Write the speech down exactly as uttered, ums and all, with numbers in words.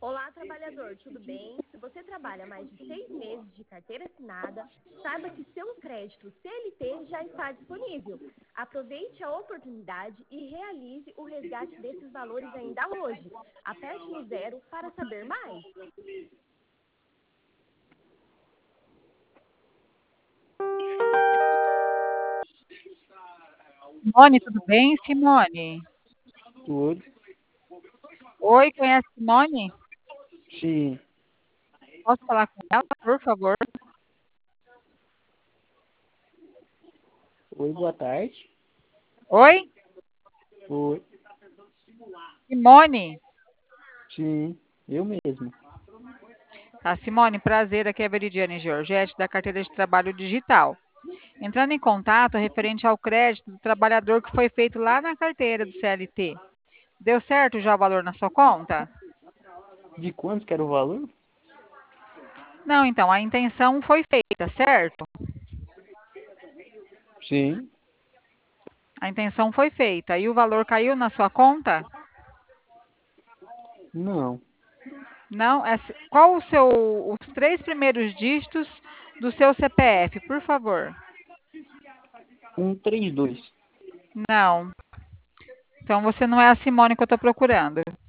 Olá, trabalhador, tudo bem? Se você trabalha mais de seis meses de carteira assinada, saiba que seu crédito C L T já está disponível. Aproveite a oportunidade e realize o resgate desses valores ainda hoje. Aperte no zero para saber mais. Simone, tudo bem, Simone? Tudo. Oi, conhece Simone? Sim. Posso falar com ela, por favor? Oi, boa tarde. Oi, Oi. Simone. Sim, eu mesmo. Tá, Simone, prazer, aqui é a Veridiane Giorgetti, da Carteira de Trabalho Digital. Entrando em contato referente ao crédito do trabalhador que foi feito lá na carteira do C L T. Deu certo já o valor na sua conta? De quanto que era o valor? Não, então, a intenção foi feita, certo? Sim. A intenção foi feita. E o valor caiu na sua conta? Não. Não? É- Qual o seu, os três primeiros dígitos do seu C P F, por favor? Um três dois. Não. Então você não é a Simone que eu estou procurando.